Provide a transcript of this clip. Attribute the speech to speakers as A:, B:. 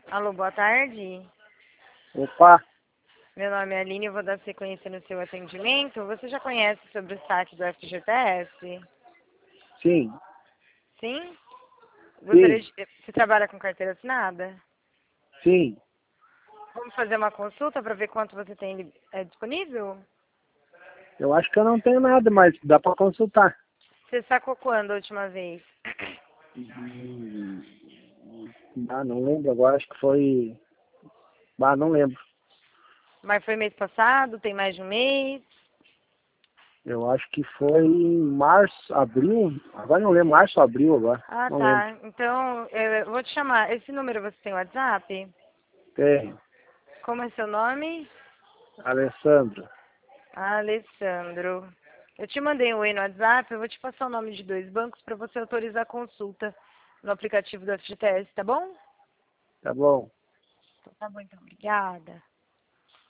A: Alô, boa tarde.
B: Opa,
A: Meu nome é Aline, eu vou dar sequência no seu atendimento. Você já conhece sobre o saque do FGTS?
B: sim,
A: Sim?
B: sim,
A: Você trabalha com carteira assinada?
B: sim.
A: Vamos fazer uma consulta para ver quanto você tem disponível?
B: Eu acho que eu não tenho nada, mas dá para consultar.
A: Você sacou quando a última vez?
B: Hum, não lembro agora, acho que foi. Não lembro.
A: Mas foi mês passado? Tem mais de um mês?
B: Eu acho que foi em março, abril. Agora não lembro, março, abril agora.
A: Ah,
B: Não lembro.
A: tá. Então, eu vou te chamar. Esse número você tem WhatsApp?
B: Tem.
A: Como é seu nome?
B: Alessandro.
A: Alessandro. Eu te mandei um e no WhatsApp, eu vou te passar o nome de 2 bancos para você autorizar a consulta no aplicativo do FGTS, tá bom?
B: Tá bom.
A: Então, tá bom, então. Obrigada.